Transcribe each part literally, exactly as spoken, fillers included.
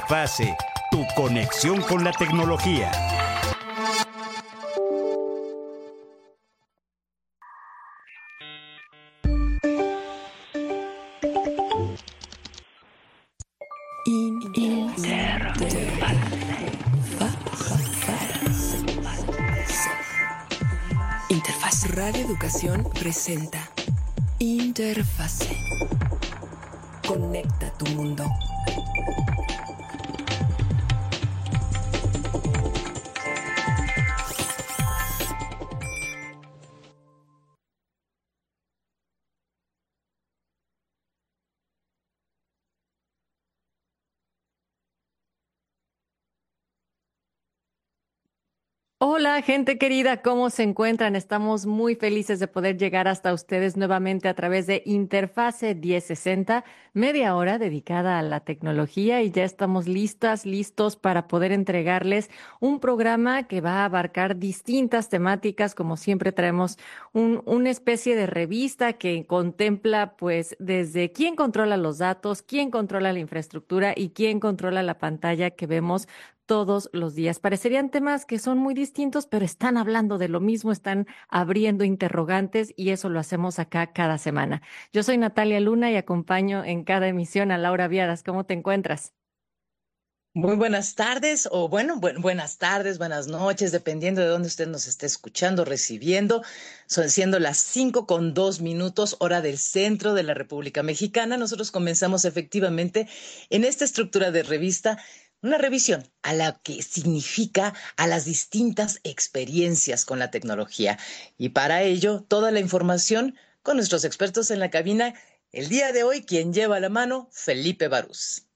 Interfase, tu conexión con la tecnología. Interfase. Radio Educación presenta Interfase. Conecta tu mundo. Hola, gente querida, ¿cómo se encuentran? Estamos muy felices de poder llegar hasta ustedes nuevamente a través de Interfase diez sesenta, media hora dedicada a la tecnología, y ya estamos listas, listos para poder entregarles un programa que va a abarcar distintas temáticas. Como siempre, traemos un, una especie de revista que contempla, pues, desde quién controla los datos, quién controla la infraestructura y quién controla la pantalla que vemos todos los días. Parecerían temas que son muy distintos, pero están hablando de lo mismo, están abriendo interrogantes, y eso lo hacemos acá cada semana. Yo soy Natalia Luna y acompaño en cada emisión a Laura Viadas. ¿Cómo te encuentras? Muy buenas tardes, o bueno, bu buenas tardes, buenas noches, dependiendo de dónde usted nos esté escuchando, recibiendo. Son siendo las cinco con dos minutos, hora del centro de la República Mexicana. Nosotros comenzamos efectivamente en esta estructura de revista una revisión a la que significa a las distintas experiencias con la tecnología. Y para ello, toda la información con nuestros expertos en la cabina. El día de hoy, quien lleva la mano, Felipe Barús.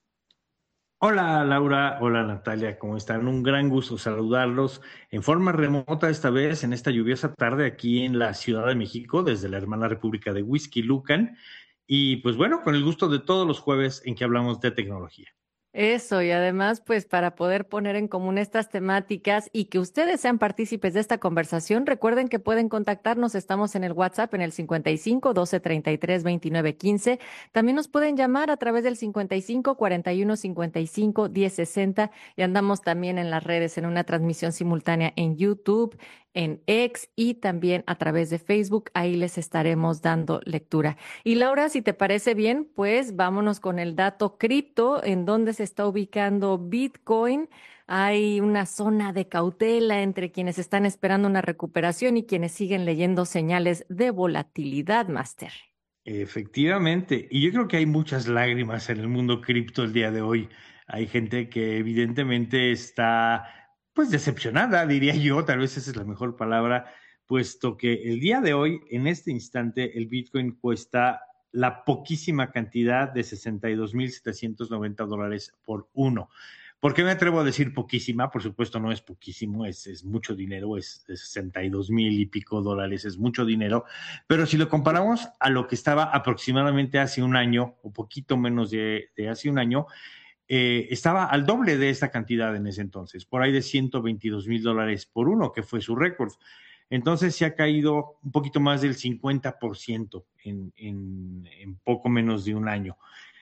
Hola Laura, hola Natalia, ¿cómo están? Un gran gusto saludarlos en forma remota esta vez, en esta lluviosa tarde aquí en la Ciudad de México, desde la hermana República de Huixquilucan. Y pues bueno, con el gusto de todos los jueves en que hablamos de tecnología. Eso, y además, pues para poder poner en común estas temáticas y que ustedes sean partícipes de esta conversación, recuerden que pueden contactarnos. Estamos en el WhatsApp en el cincuenta y cinco, doce, treinta y tres, veintinueve, quince. También nos pueden llamar a través del cincuenta y cinco, cuarenta y uno, cincuenta y cinco, diez sesenta, y andamos también en las redes en una transmisión simultánea en YouTube, en X y también a través de Facebook. Ahí les estaremos dando lectura. Y Laura, si te parece bien, pues vámonos con el dato cripto, en donde se está ubicando Bitcoin. Hay una zona de cautela entre quienes están esperando una recuperación y quienes siguen leyendo señales de volatilidad, Master. Efectivamente, y yo creo que hay muchas lágrimas en el mundo cripto el día de hoy. Hay gente que evidentemente está, pues, decepcionada, diría yo, tal vez esa es la mejor palabra, puesto que el día de hoy, en este instante, el Bitcoin cuesta la poquísima cantidad de sesenta y dos mil setecientos noventa dólares por uno. ¿Por qué me atrevo a decir poquísima? Por supuesto no es poquísimo, es, es mucho dinero, es de sesenta y dos mil y pico dólares, es mucho dinero, pero si lo comparamos a lo que estaba aproximadamente hace un año, o poquito menos de, de hace un año, eh, estaba al doble de esta cantidad en ese entonces, por ahí de ciento veintidós mil dólares por uno, que fue su récord. Entonces se ha caído un poquito más del cincuenta por ciento en, en, en poco menos de un año.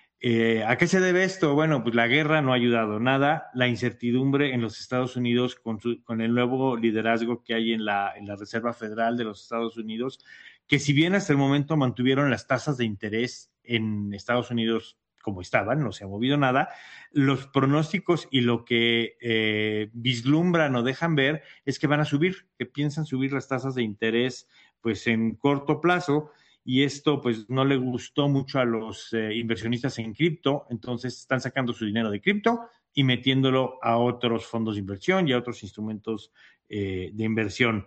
Eh, ¿A qué se debe esto? Bueno, pues la guerra no ha ayudado nada, la incertidumbre en los Estados Unidos con, su, con el nuevo liderazgo que hay en la, en la Reserva Federal de los Estados Unidos, que si bien hasta el momento mantuvieron las tasas de interés en Estados Unidos como estaban, no se ha movido nada, los pronósticos y lo que eh, vislumbran o dejan ver es que van a subir, que piensan subir las tasas de interés pues en corto plazo. Y esto pues no le gustó mucho a los eh, inversionistas en cripto, entonces están sacando su dinero de cripto y metiéndolo a otros fondos de inversión y a otros instrumentos eh, de inversión.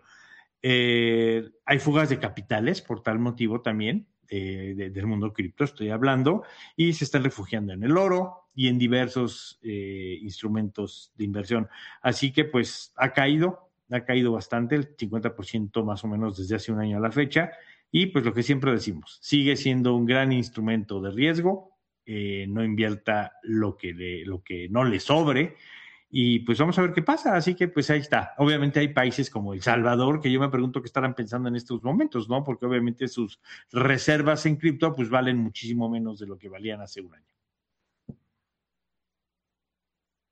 Eh, hay fugas de capitales por tal motivo también, eh, de, del mundo cripto estoy hablando, y se están refugiando en el oro y en diversos eh, instrumentos de inversión. Así que pues ha caído, ha caído bastante, el cincuenta por ciento más o menos desde hace un año a la fecha. Y pues lo que siempre decimos, sigue siendo un gran instrumento de riesgo, eh, no invierta lo que, le, lo que no le sobre, y pues vamos a ver qué pasa. Así que pues ahí está. Obviamente hay países como El Salvador que yo me pregunto qué estarán pensando en estos momentos, ¿no? Porque obviamente sus reservas en cripto pues valen muchísimo menos de lo que valían hace un año.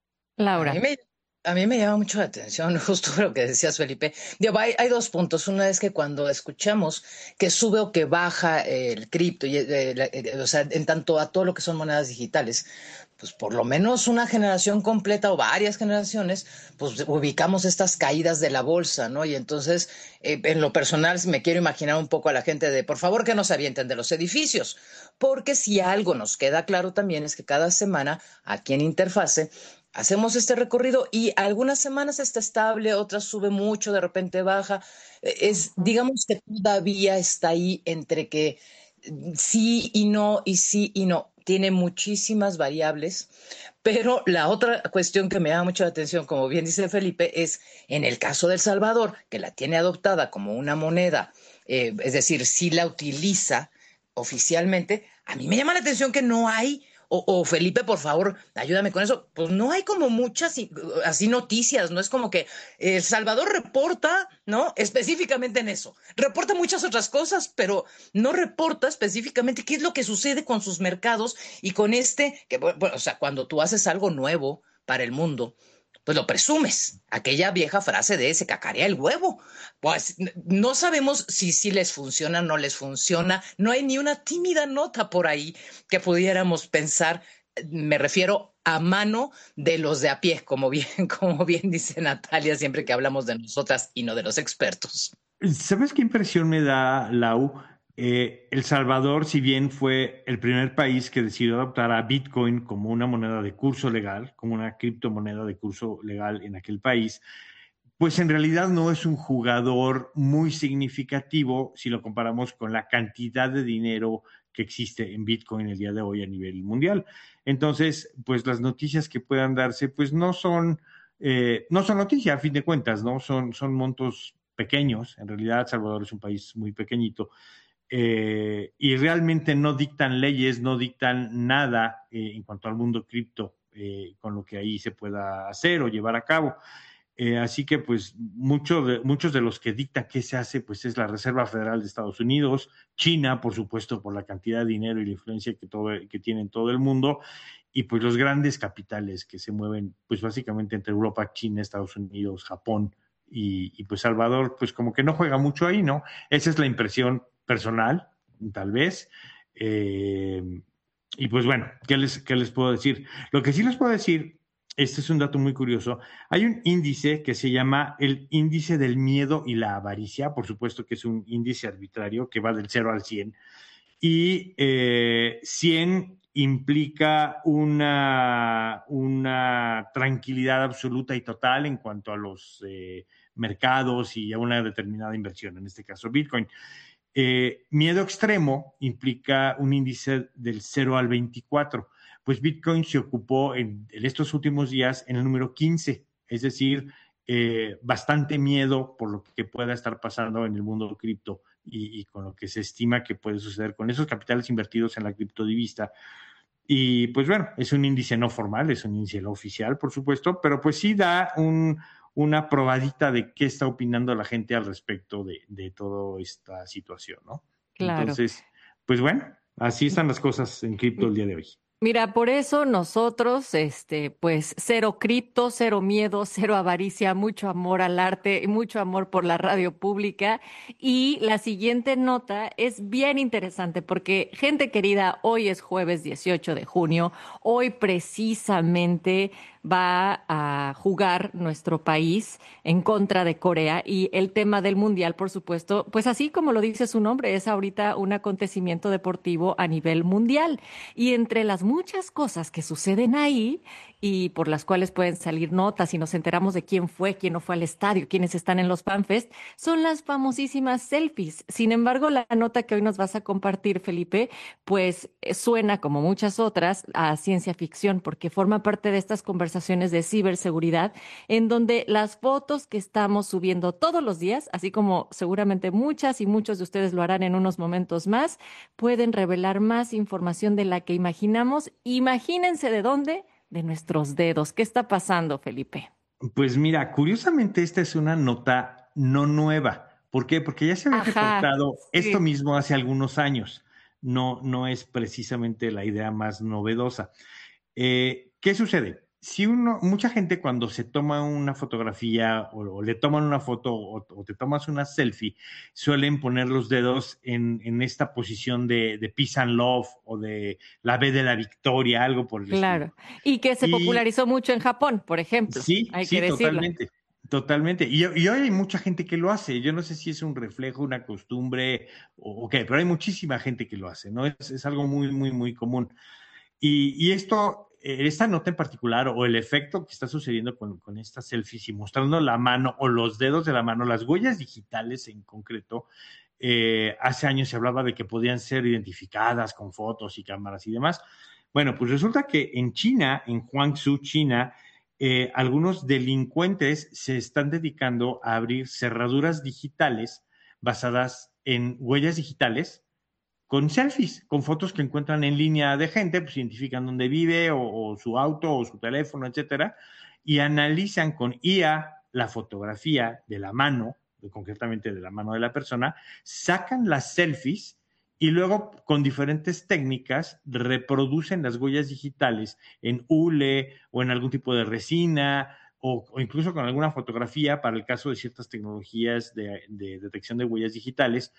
Laura. A mí me, a mí me llama mucho la atención, justo lo que decías, Felipe. Digo, hay, hay dos puntos. Una es que cuando escuchamos que sube o que baja eh, el cripto, y, eh, la- eh, o sea, en tanto a todo lo que son monedas digitales, pues por lo menos una generación completa o varias generaciones, pues ubicamos estas caídas de la bolsa, ¿no? Y entonces, eh, en lo personal, me quiero imaginar un poco a la gente de, por favor, que no se avienten de los edificios, porque si algo nos queda claro también es que cada semana aquí en Interfase hacemos este recorrido y algunas semanas está estable, otras sube mucho, de repente baja. Eh, Es, digamos que todavía está ahí entre que mm, sí y no, y sí y no. Tiene muchísimas variables, pero la otra cuestión que me llama mucho la atención, como bien dice Felipe, es en el caso de El Salvador, que la tiene adoptada como una moneda, eh, es decir, sí la utiliza oficialmente. A mí me llama la atención que no hay, o, o Felipe, por favor, ayúdame con eso. Pues no hay como muchas y- así noticias, no es como que El Salvador reporta, ¿no? Específicamente en eso. Reporta muchas otras cosas, pero no reporta específicamente qué es lo que sucede con sus mercados y con este, que, bueno, o sea, cuando tú haces algo nuevo para el mundo, pues lo presumes. Aquella vieja frase de se cacarea el huevo. Pues no sabemos si sí les funciona o no les funciona. No hay ni una tímida nota por ahí que pudiéramos pensar. Me refiero a mano de los de a pie, como bien, como bien dice Natalia, siempre que hablamos de nosotras y no de los expertos. ¿Sabes qué impresión me da, Lau? Eh, El Salvador, si bien fue el primer país que decidió adoptar a Bitcoin como una moneda de curso legal, como una criptomoneda de curso legal en aquel país, pues en realidad no es un jugador muy significativo si lo comparamos con la cantidad de dinero que existe en Bitcoin el día de hoy a nivel mundial. Entonces, pues las noticias que puedan darse, pues no son, eh, no son noticias a fin de cuentas, ¿no? Son, son montos pequeños. En realidad, El Salvador es un país muy pequeñito. Eh, y realmente no dictan leyes, no dictan nada eh, en cuanto al mundo cripto eh, con lo que ahí se pueda hacer o llevar a cabo. Eh, así que, pues, mucho de, muchos de los que dictan qué se hace, pues, es la Reserva Federal de Estados Unidos, China, por supuesto, por la cantidad de dinero y la influencia que, todo, que tiene en todo el mundo, y pues los grandes capitales que se mueven, pues, básicamente entre Europa, China, Estados Unidos, Japón y, y pues Salvador, pues como que no juega mucho ahí, ¿no? Esa es la impresión personal, tal vez. Eh, y pues bueno, ¿qué les, ¿qué les puedo decir? Lo que sí les puedo decir, este es un dato muy curioso, hay un índice que se llama el índice del miedo y la avaricia, por supuesto que es un índice arbitrario que va del cero al cien, y eh, cien implica una, una tranquilidad absoluta y total en cuanto a los eh, mercados y a una determinada inversión, en este caso Bitcoin. Eh, miedo extremo implica un índice del cero al veinticuatro. Pues Bitcoin se ocupó en, en estos últimos días en el número quince, es decir, eh, bastante miedo por lo que pueda estar pasando en el mundo cripto y, y con lo que se estima que puede suceder con esos capitales invertidos en la criptodivisa. Y pues bueno, es un índice no formal, es un índice no oficial, por supuesto, pero pues sí da un, una probadita de qué está opinando la gente al respecto de, de toda esta situación, ¿no? Claro. Entonces, pues bueno, así están las cosas en cripto el día de hoy. Mira, por eso nosotros, este, pues cero cripto, cero miedo, cero avaricia, mucho amor al arte y mucho amor por la radio pública. Y la siguiente nota es bien interesante porque, gente querida, hoy es jueves dieciocho de junio. Hoy precisamente va a jugar nuestro país en contra de Corea y el tema del mundial, por supuesto, pues así como lo dice su nombre, es ahorita un acontecimiento deportivo a nivel mundial. Y entre las muchas cosas que suceden ahí y por las cuales pueden salir notas y nos enteramos de quién fue, quién no fue al estadio, quiénes están en los FanFest, son las famosísimas selfies. Sin embargo, la nota que hoy nos vas a compartir, Felipe, pues eh, suena como muchas otras a ciencia ficción porque forma parte de estas conversaciones de ciberseguridad en donde las fotos que estamos subiendo todos los días, así como seguramente muchas y muchos de ustedes lo harán en unos momentos más, pueden revelar más información de la que imaginamos. Imagínense de dónde, de nuestros dedos. ¿Qué está pasando, Felipe? Pues mira, curiosamente esta es una nota no nueva. ¿Por qué? Porque ya se había Ajá, reportado esto sí. mismo hace algunos años. No, no es precisamente la idea más novedosa. Eh, ¿Qué sucede? si uno, mucha gente cuando se toma una fotografía o, o le toman una foto o, o te tomas una selfie, suelen poner los dedos en, en esta posición de, de peace and love o de la V de la victoria, algo por el Claro. estilo. Y que se Y popularizó mucho en Japón, por ejemplo. sí, Hay sí, que decirlo. totalmente. Totalmente. Y, y hoy hay mucha gente que lo hace. Yo no sé si es un reflejo, una costumbre o, o qué, pero hay muchísima gente que lo hace, ¿no? Es, es algo muy, muy, muy común. Y, y esto, eh, esta nota en particular o el efecto que está sucediendo con, con estas selfies y mostrando la mano o los dedos de la mano, las huellas digitales en concreto, eh, hace años se hablaba de que podían ser identificadas con fotos y cámaras y demás. Bueno, pues resulta que en China, en Guangzhou, China, eh, algunos delincuentes se están dedicando a abrir cerraduras digitales basadas en huellas digitales con selfies, con fotos que encuentran en línea de gente, pues identifican dónde vive o, o su auto o su teléfono, etcétera, y analizan con I A la fotografía de la mano, concretamente de la mano de la persona, sacan las selfies y luego con diferentes técnicas reproducen las huellas digitales en hule o en algún tipo de resina o, o incluso con alguna fotografía para el caso de ciertas tecnologías de, de detección de huellas digitales.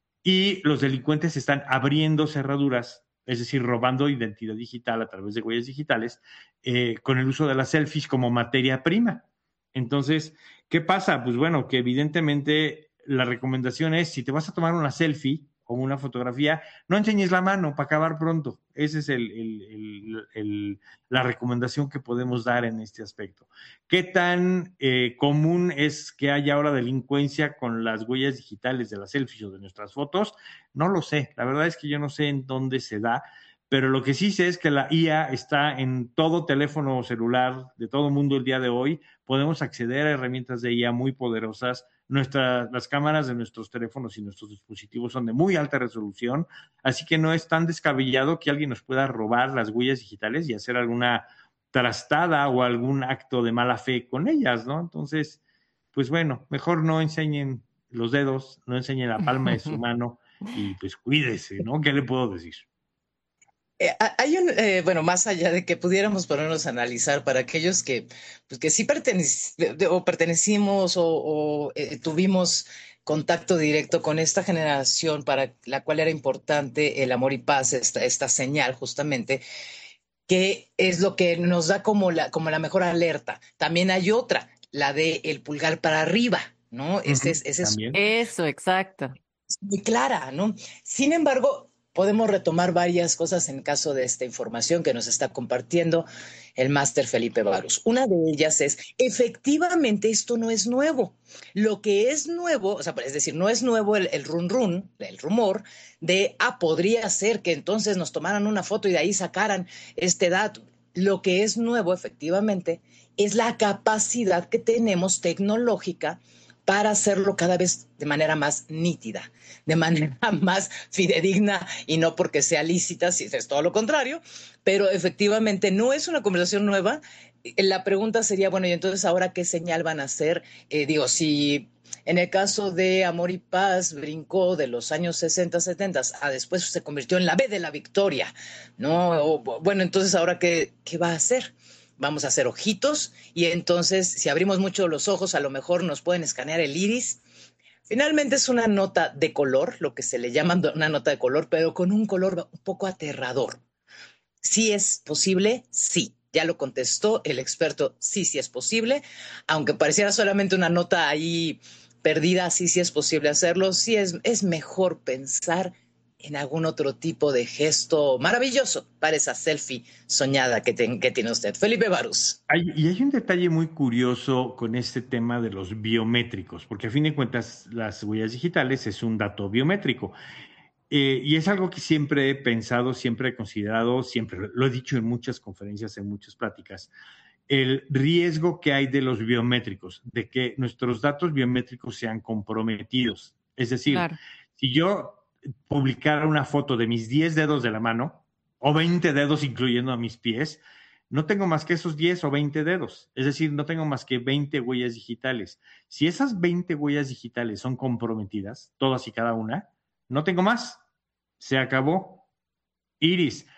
Y los delincuentes están abriendo cerraduras, es decir, robando identidad digital a través de huellas digitales, eh, con el uso de las selfies como materia prima. Entonces, ¿qué pasa? Pues bueno, que evidentemente la recomendación es, si te vas a tomar una selfie o una fotografía, no enseñes la mano para acabar pronto. Esa es el, el, el, el, la recomendación que podemos dar en este aspecto. ¿Qué tan eh, común es que haya ahora delincuencia con las huellas digitales de las selfies o de nuestras fotos? No lo sé. La verdad es que yo no sé en dónde se da, pero lo que sí sé es que la I A está en todo teléfono celular de todo el mundo el día de hoy. Podemos acceder a herramientas de I A muy poderosas. Nuestra, las cámaras de nuestros teléfonos y nuestros dispositivos son de muy alta resolución, así que no es tan descabellado que alguien nos pueda robar las huellas digitales y hacer alguna trastada o algún acto de mala fe con ellas, ¿no? Entonces, pues bueno, mejor no enseñen los dedos, no enseñen la palma de su mano y pues cuídese, ¿no? ¿Qué le puedo decir? Eh, hay un, eh, bueno, más allá de que pudiéramos ponernos a analizar para aquellos que, pues que sí pertenec o pertenecimos o, o eh, tuvimos contacto directo con esta generación para la cual era importante el amor y paz, esta, esta señal justamente, que es lo que nos da como la, como la mejor alerta. También hay otra, la de el pulgar para arriba, ¿no? Ese es, ese es Eso, exacto. muy clara, ¿no? Sin embargo, podemos retomar varias cosas en caso de esta información que nos está compartiendo el máster Felipe Barús. Una de ellas es, efectivamente, esto no es nuevo. Lo que es nuevo, o sea, es decir, no es nuevo el, el run run, el rumor de, ah, podría ser que entonces nos tomaran una foto y de ahí sacaran este dato. Lo que es nuevo, efectivamente, es la capacidad que tenemos tecnológica para hacerlo cada vez de manera más nítida, de manera más fidedigna y no porque sea lícita, si es todo lo contrario, pero efectivamente no es una conversación nueva. La pregunta sería, bueno, y entonces ahora qué señal van a hacer, eh, digo, si en el caso de Amor y Paz brincó de los años sesenta, setenta a después se convirtió en la V de la victoria, ¿no? O, bueno, entonces ahora qué, qué va a hacer. Vamos a hacer ojitos y entonces si abrimos mucho los ojos a lo mejor nos pueden escanear el iris. Finalmente es una nota de color, lo que se le llama una nota de color, pero con un color un poco aterrador. ¿Sí es posible? Sí. Ya lo contestó el experto, sí, sí es posible, aunque pareciera solamente una nota ahí perdida, sí, sí es posible hacerlo, sí es, es mejor pensar en algún otro tipo de gesto maravilloso para esa selfie soñada que, te, que tiene usted. Felipe Barús. Hay, y hay un detalle muy curioso con este tema de los biométricos, porque a fin de cuentas las huellas digitales es un dato biométrico. Eh, y es algo que siempre he pensado, siempre he considerado, siempre lo he dicho en muchas conferencias, en muchas pláticas, el riesgo que hay de los biométricos, de que nuestros datos biométricos sean comprometidos. Es decir, claro, si yo publicara una foto de mis diez dedos de la mano, o veinte dedos incluyendo a mis pies, no tengo más que esos diez o veinte dedos. Es decir, no tengo más que veinte huellas digitales. Si esas veinte huellas digitales son comprometidas, todas y cada una, no tengo más. Se acabó. Iris,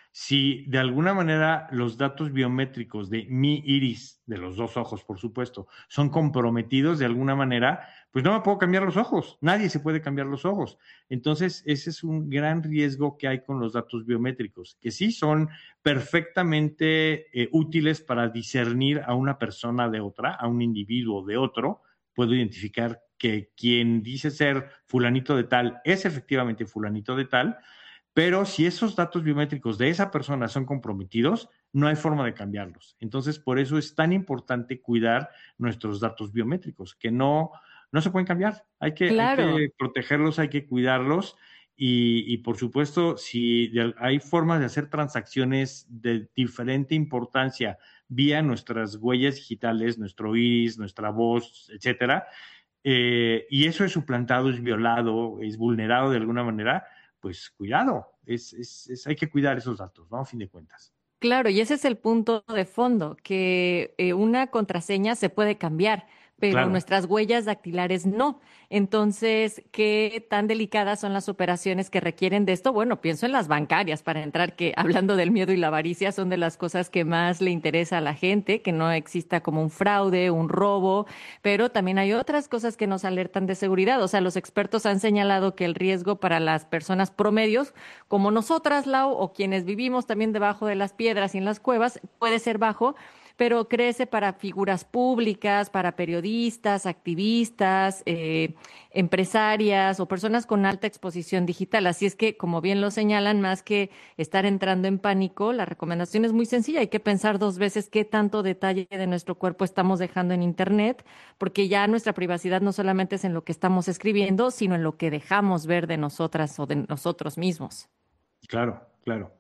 Si de alguna manera los datos biométricos de mi iris, de los dos ojos, por supuesto, son comprometidos de alguna manera, pues no me puedo cambiar los ojos. Nadie se puede cambiar los ojos. Entonces, ese es un gran riesgo que hay con los datos biométricos, que sí son perfectamente eh, útiles para discernir a una persona de otra, a un individuo de otro. Puedo identificar que quien dice ser fulanito de tal es efectivamente fulanito de tal, pero si esos datos biométricos de esa persona son comprometidos, no hay forma de cambiarlos. Entonces, por eso es tan importante cuidar nuestros datos biométricos, que no, no se pueden cambiar. Hay que, Claro. hay que protegerlos, hay que cuidarlos. Y, y por supuesto, si de, hay formas de hacer transacciones de diferente importancia vía nuestras huellas digitales, nuestro iris, nuestra voz, etcétera, eh, y eso es suplantado, es violado, es vulnerado de alguna manera, pues cuidado, es, es, es, hay que cuidar esos datos, ¿no? A fin de cuentas. Claro, y ese es el punto de fondo, que eh, una contraseña se puede cambiar, pero Claro. nuestras huellas dactilares no. Entonces, ¿qué tan delicadas son las operaciones que requieren de esto? Bueno, pienso en las bancarias para entrar, que hablando del miedo y la avaricia son de las cosas que más le interesa a la gente, que no exista como un fraude, un robo, pero también hay otras cosas que nos alertan de seguridad. O sea, los expertos han señalado que el riesgo para las personas promedios, como nosotras, Lau, o quienes vivimos también debajo de las piedras y en las cuevas, puede ser bajo, pero crece para figuras públicas, para periodistas, activistas, eh, empresarias o personas con alta exposición digital. Así es que, como bien lo señalan, más que estar entrando en pánico, la recomendación es muy sencilla. Hay que pensar dos veces qué tanto detalle de nuestro cuerpo estamos dejando en Internet, porque ya nuestra privacidad no solamente es en lo que estamos escribiendo, sino en lo que dejamos ver de nosotras o de nosotros mismos. Claro, claro.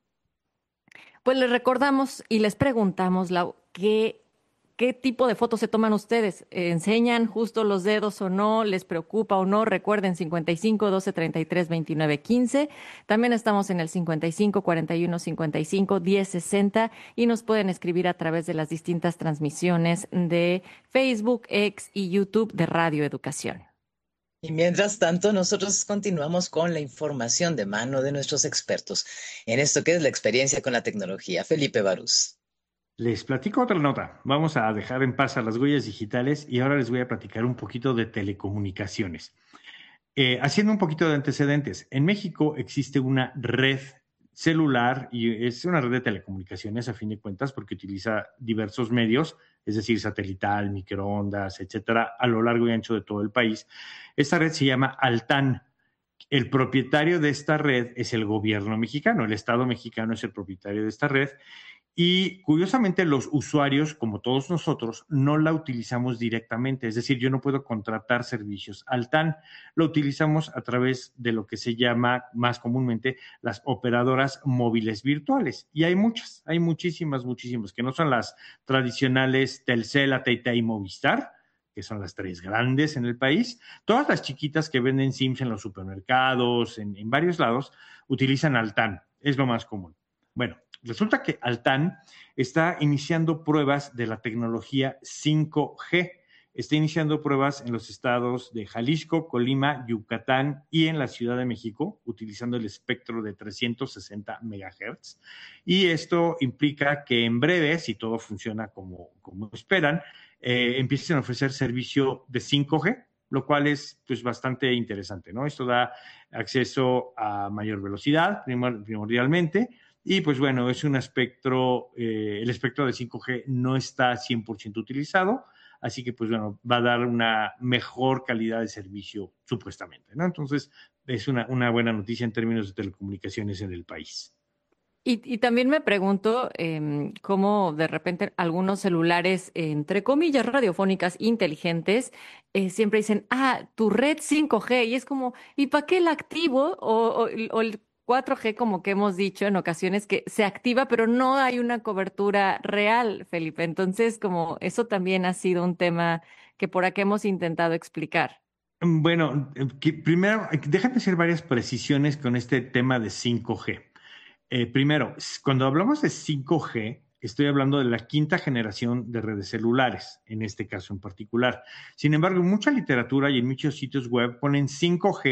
Pues les recordamos y les preguntamos, Lau, ¿qué, qué tipo de fotos se toman ustedes? ¿Enseñan justo los dedos o no? ¿Les preocupa o no? Recuerden cincuenta y cinco, doce, treinta y tres, veintinueve, quince. También estamos en el cincuenta y cinco, cuarenta y uno, cincuenta y cinco, diez, sesenta y nos pueden escribir a través de las distintas transmisiones de Facebook, X y YouTube de Radio Educación. Y mientras tanto, nosotros continuamos con la información de mano de nuestros expertos en esto que es la experiencia con la tecnología. Felipe Barús. Les platico otra nota. Vamos a dejar en paz a las huellas digitales y ahora les voy a platicar un poquito de telecomunicaciones. Eh, haciendo un poquito de antecedentes, en México existe una red celular y es una red de telecomunicaciones a fin de cuentas porque utiliza diversos medios, es decir, satelital, microondas, etcétera, a lo largo y ancho de todo el país. Esta red se llama Altán. El propietario de esta red es el gobierno mexicano, el Estado mexicano es el propietario de esta red y curiosamente los usuarios, como todos nosotros, no la utilizamos directamente, es decir, yo no puedo contratar servicios Altán, lo utilizamos a través de lo que se llama más comúnmente las operadoras móviles virtuales y hay muchas, hay muchísimas, muchísimas, que no son las tradicionales Telcel, A T and T y Movistar, que son las tres grandes en el país. Todas las chiquitas que venden SIMs en los supermercados, en, en varios lados, utilizan Altán, es lo más común. Bueno, resulta que Altán está iniciando pruebas de la tecnología cinco G. Está iniciando pruebas en los estados de Jalisco, Colima, Yucatán y en la Ciudad de México, utilizando el espectro de trescientos sesenta megahertz. Y esto implica que en breve, si todo funciona como, como esperan, eh, empiecen a ofrecer servicio de cinco G, lo cual es pues, bastante interesante, ¿no? Esto da acceso a mayor velocidad, primor- primordialmente, y pues bueno, es un espectro, eh, el espectro de cinco G no está cien por ciento utilizado, así que pues bueno, va a dar una mejor calidad de servicio supuestamente, ¿no? Entonces es una, una buena noticia en términos de telecomunicaciones en el país. Y, y también me pregunto eh, cómo de repente algunos celulares, entre comillas, radiofónicas inteligentes, eh, siempre dicen, ah, tu red cinco G, y es como, ¿y para qué la activo? O, o, o el cuatro G, como que hemos dicho en ocasiones, que se activa, pero no hay una cobertura real, Felipe. Entonces, como eso también ha sido un tema que por acá hemos intentado explicar. Bueno, eh, que primero, eh, déjame hacer varias precisiones con este tema de cinco G. Eh, primero, s- cuando hablamos de cinco G, estoy hablando de la quinta generación de redes celulares, en este caso en particular. Sin embargo, en mucha literatura y en muchos sitios web ponen cinco G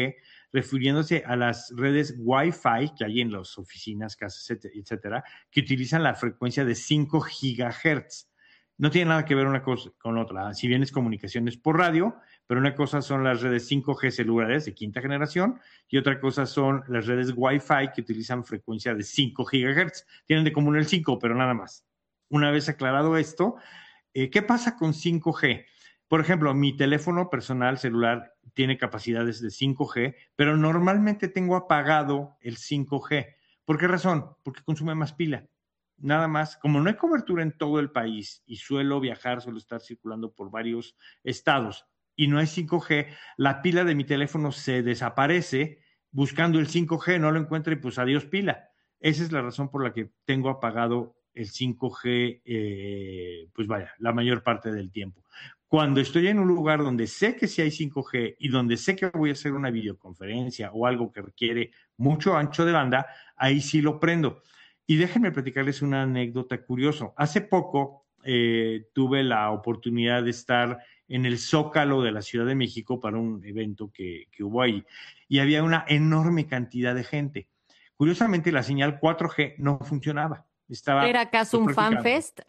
refiriéndose a las redes Wi-Fi que hay en las oficinas, casas, etcétera, que utilizan la frecuencia de cinco gigahertz. No tiene nada que ver una cosa con otra. Si bien es comunicaciones por radio, pero una cosa son las redes cinco G celulares de quinta generación y otra cosa son las redes Wi-Fi que utilizan frecuencia de cinco gigahertz. Tienen de común el cinco, pero nada más. Una vez aclarado esto, eh, ¿qué pasa con cinco G? Por ejemplo, mi teléfono personal celular tiene capacidades de cinco G, pero normalmente tengo apagado el cinco G. ¿Por qué razón? Porque consume más pila. Nada más, como no hay cobertura en todo el país y suelo viajar, suelo estar circulando por varios estados y no hay cinco G, la pila de mi teléfono se desaparece buscando el cinco G, no lo encuentro y pues adiós pila. Esa es la razón por la que tengo apagado el cinco G, eh, pues vaya, la mayor parte del tiempo. Cuando estoy en un lugar donde sé que sí hay cinco G y donde sé que voy a hacer una videoconferencia o algo que requiere mucho ancho de banda, ahí sí lo prendo. Y déjenme platicarles una anécdota curiosa. Hace poco eh, tuve la oportunidad de estar en el Zócalo de la Ciudad de México para un evento que, que hubo ahí y había una enorme cantidad de gente. Curiosamente, la señal cuatro G no funcionaba. Estaba, ¿Era acaso pues, un fanfest?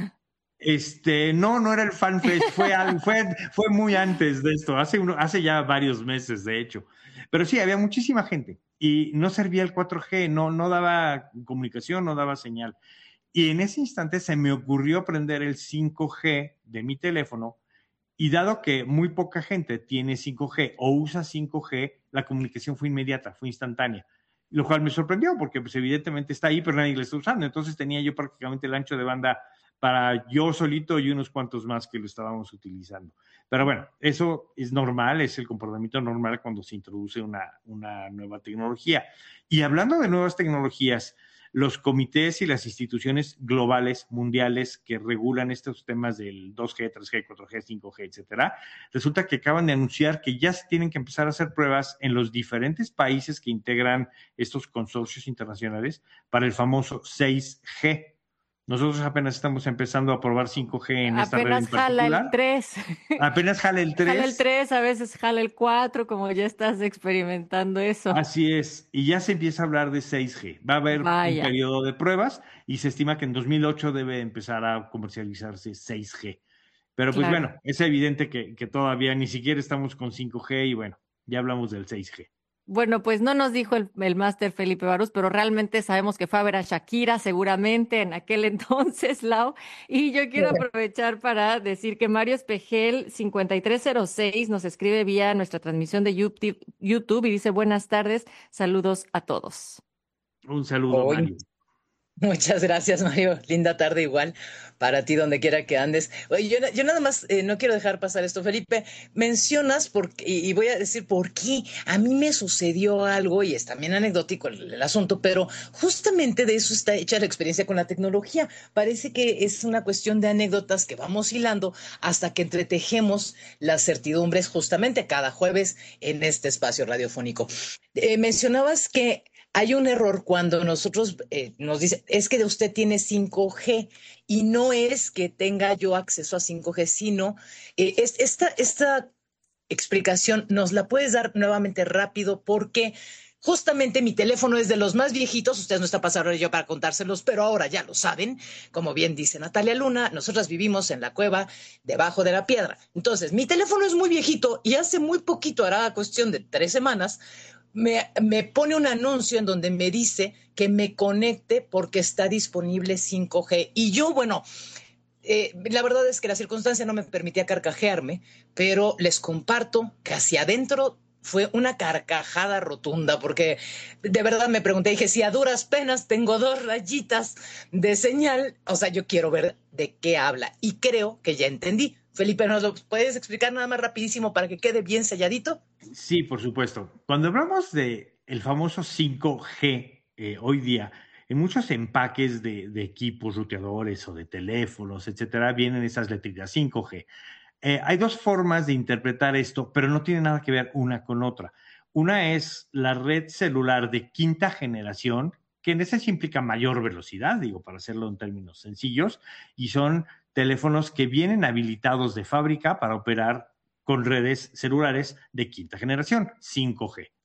Este, no, no era el FanFest, fue, fue, fue muy antes de esto, hace, uno, hace ya varios meses, de hecho. Pero sí, había muchísima gente y no servía el cuatro G, no, no daba comunicación, no daba señal. Y en ese instante se me ocurrió prender el cinco G de mi teléfono y dado que muy poca gente tiene cinco G o usa cinco G, la comunicación fue inmediata, fue instantánea. Lo cual me sorprendió porque pues, evidentemente está ahí, pero nadie lo está usando. Entonces tenía yo prácticamente el ancho de banda para yo solito y unos cuantos más que lo estábamos utilizando. Pero bueno, eso es normal, es el comportamiento normal cuando se introduce una, una nueva tecnología. Y hablando de nuevas tecnologías, los comités y las instituciones globales, mundiales, que regulan estos temas del dos G, tres G, cuatro G, cinco G, etcétera, resulta que acaban de anunciar que ya se tienen que empezar a hacer pruebas en los diferentes países que integran estos consorcios internacionales para el famoso seis G. Nosotros apenas estamos empezando a probar cinco G en esta red en particular. Apenas jala el tres. Apenas jala el tres. Jala el tres, a veces jala el cuatro, como ya estás experimentando eso. Así es, y ya se empieza a hablar de seis G. Va a haber Vaya. un periodo de pruebas y se estima que en dos mil ocho debe empezar a comercializarse seis G. Pero pues claro. bueno, es evidente que, que todavía ni siquiera estamos con cinco G y bueno, ya hablamos del seis G. Bueno, pues no nos dijo el, el máster Felipe Barús, pero realmente sabemos que fue a ver a Shakira seguramente en aquel entonces, Lau. Y yo quiero aprovechar para decir que Mario Espejel cincuenta y tres cero seis nos escribe vía nuestra transmisión de YouTube, YouTube y dice buenas tardes, saludos a todos. Un saludo, Hoy. Mario. Muchas gracias, Mario. Linda tarde igual para ti donde quiera que andes. Oye, yo, yo nada más eh, no quiero dejar pasar esto, Felipe. Mencionas, por, y, y voy a decir por qué, a mí me sucedió algo y es también anecdótico el, el asunto, pero justamente de eso está hecha la experiencia con la tecnología. Parece que es una cuestión de anécdotas que vamos hilando hasta que entretejemos las certidumbres justamente cada jueves en este espacio radiofónico. Eh, mencionabas que hay un error cuando nosotros eh, nos dicen, es que usted tiene cinco G y no es que tenga yo acceso a cinco G, sino eh, es, esta, esta explicación nos la puedes dar nuevamente rápido porque justamente mi teléfono es de los más viejitos, ustedes no está pasando yo para contárselos, pero ahora ya lo saben, como bien dice Natalia Luna, nosotras vivimos en la cueva debajo de la piedra. Entonces, mi teléfono es muy viejito y hace muy poquito, hará cuestión de tres semanas, Me, me pone un anuncio en donde me dice que me conecte porque está disponible cinco G. Y yo, bueno, eh, la verdad es que la circunstancia no me permitía carcajearme, pero les comparto que hacia adentro fue una carcajada rotunda, porque de verdad me pregunté, dije, si a duras penas tengo dos rayitas de señal, o sea, yo quiero ver de qué habla. Y creo que ya entendí. Felipe, ¿nos lo puedes explicar nada más rapidísimo para que quede bien selladito? Sí, por supuesto. Cuando hablamos de el famoso cinco G eh, hoy día, en muchos empaques de, de equipos, ruteadores o de teléfonos, etcétera, vienen esas letritas cinco G. Eh, hay dos formas de interpretar esto, pero no tiene nada que ver una con otra. Una es la red celular de quinta generación, que en ese implica mayor velocidad, digo, para hacerlo en términos sencillos, y son teléfonos que vienen habilitados de fábrica para operar con redes celulares de quinta generación, cinco G.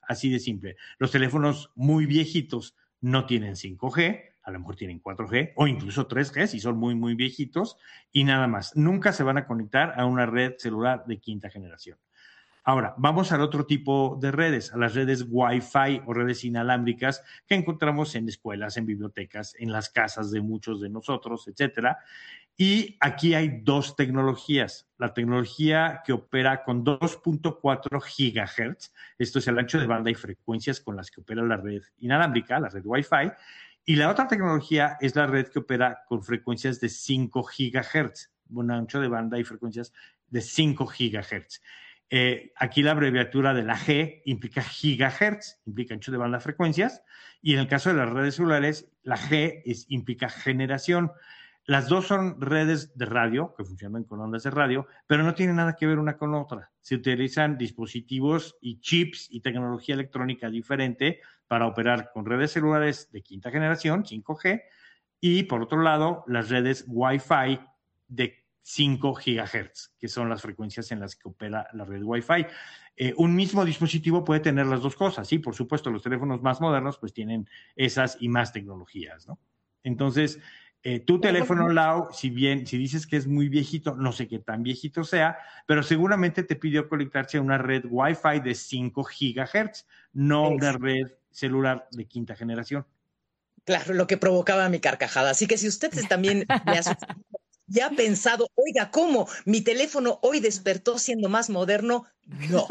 así de simple. Los teléfonos muy viejitos no tienen cinco G, a lo mejor tienen cuatro G o incluso tres G si son muy, muy viejitos y nada más. Nunca se van a conectar a una red celular de quinta generación. Ahora, vamos al otro tipo de redes, a las redes Wi-Fi o redes inalámbricas que encontramos en escuelas, en bibliotecas, en las casas de muchos de nosotros, etcétera. Y aquí hay dos tecnologías. La tecnología que opera con dos punto cuatro gigahertz, esto es el ancho de banda y frecuencias con las que opera la red inalámbrica, la red Wi-Fi, y la otra tecnología es la red que opera con frecuencias de cinco gigahertz, un ancho de banda y frecuencias de cinco gigahertz. Eh, aquí la abreviatura de la G implica gigahertz, implica ancho de banda, frecuencias, y en el caso de las redes celulares, la G es, implica generación. Las dos son redes de radio, que funcionan con ondas de radio, pero no tienen nada que ver una con otra. Se utilizan dispositivos y chips y tecnología electrónica diferente para operar con redes celulares de quinta generación, cinco G, y por otro lado, las redes Wi-Fi de cinco gigahertz, que son las frecuencias en las que opera la red Wi-Fi. Eh, un mismo dispositivo puede tener las dos cosas, sí, por supuesto, los teléfonos más modernos pues tienen esas y más tecnologías, ¿no? Entonces, eh, tu teléfono, Lau, si bien, si dices que es muy viejito, no sé qué tan viejito sea, pero seguramente te pidió conectarse a una red Wi-Fi de cinco gigahertz, no una red celular de quinta generación. Claro, lo que provocaba mi carcajada. Así que si ustedes también ya ha pensado, oiga, ¿cómo? Mi teléfono hoy despertó siendo más moderno. No.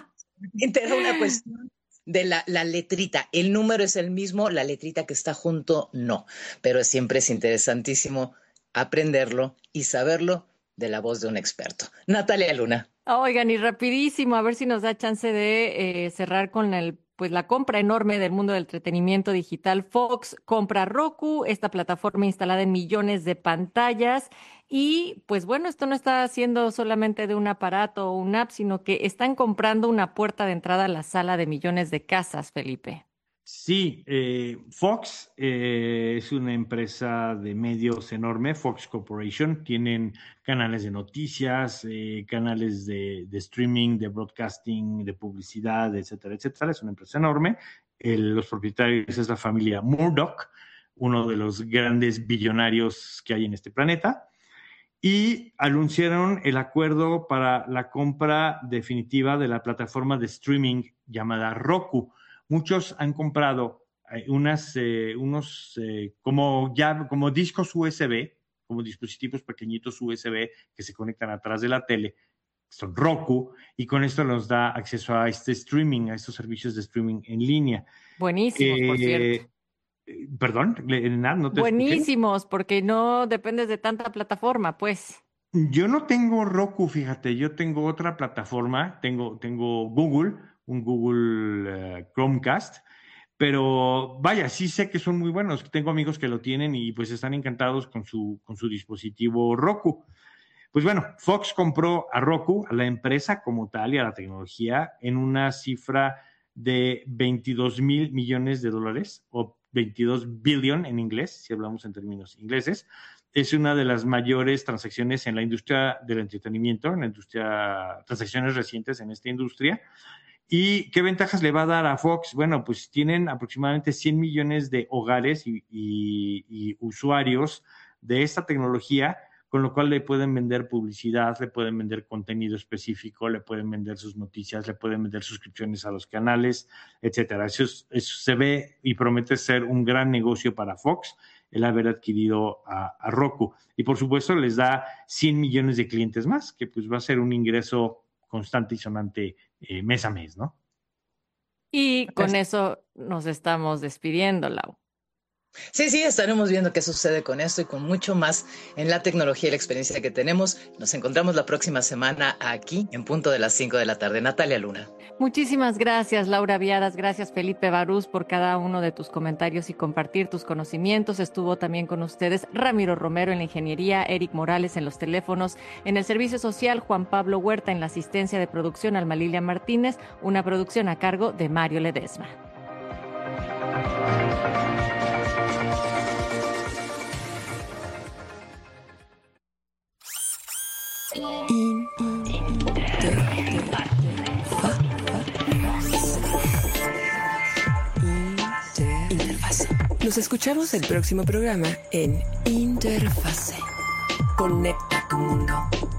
Era una cuestión de la, la letrita. El número es el mismo, la letrita que está junto, no. Pero siempre es interesantísimo aprenderlo y saberlo de la voz de un experto. Natalia Luna. Oigan, y rapidísimo, a ver si nos da chance de eh, cerrar con el pues la compra enorme del mundo del entretenimiento digital. Fox compra Roku, esta plataforma instalada en millones de pantallas. Y pues bueno, esto no está haciendo solamente de un aparato o un app, sino que están comprando una puerta de entrada a la sala de millones de casas, Felipe. Sí, eh, Fox eh, es una empresa de medios enorme, Fox Corporation. Tienen canales de noticias, eh, canales de, de streaming, de broadcasting, de publicidad, etcétera, etcétera. Es una empresa enorme. El, los propietarios es la familia Murdoch, uno de los grandes billonarios que hay en este planeta. Y anunciaron el acuerdo para la compra definitiva de la plataforma de streaming llamada Roku. Muchos han comprado eh, unas, eh, unos eh, como, ya, como discos U S B, como dispositivos pequeñitos U S B que se conectan atrás de la tele, son Roku, y con esto nos da acceso a este streaming, a estos servicios de streaming en línea. Buenísimos, eh, por cierto. Perdón, no te Buenísimos, escuché. Porque no dependes de tanta plataforma, pues. Yo no tengo Roku, fíjate, yo tengo otra plataforma, tengo, tengo Google, un Google uh, Chromecast, pero vaya, sí sé que son muy buenos. Tengo amigos que lo tienen y pues están encantados con su, con su dispositivo Roku. Pues bueno, Fox compró a Roku, a la empresa como tal y a la tecnología, en una cifra de veintidós mil millones de dólares, o veintidós billion en inglés, si hablamos en términos ingleses. Es una de las mayores transacciones en la industria del entretenimiento, en la industria, transacciones recientes en esta industria. ¿Y qué ventajas le va a dar a Fox? Bueno, pues tienen aproximadamente cien millones de hogares y, y, y usuarios de esta tecnología, con lo cual le pueden vender publicidad, le pueden vender contenido específico, le pueden vender sus noticias, le pueden vender suscripciones a los canales, etcétera. Eso, es, eso se ve y promete ser un gran negocio para Fox, el haber adquirido a, a Roku. Y por supuesto les da cien millones de clientes más, que pues va a ser un ingreso constante y sonante eh, mes a mes, ¿no? Y con pues, eso nos estamos despidiendo, Lau. Sí, sí, estaremos viendo qué sucede con esto y con mucho más en la tecnología y la experiencia que tenemos. Nos encontramos la próxima semana aquí en punto de las cinco de la tarde. Natalia Luna. Muchísimas gracias, Laura Viadas. Gracias, Felipe Barús, por cada uno de tus comentarios y compartir tus conocimientos. Estuvo también con ustedes Ramiro Romero en la ingeniería, Eric Morales en los teléfonos, en el servicio social, Juan Pablo Huerta en la asistencia de producción, Alma Lilia Martínez, una producción a cargo de Mario Ledesma. Interfase. Nos escuchamos el próximo programa en Interfase. Conecta tu mundo.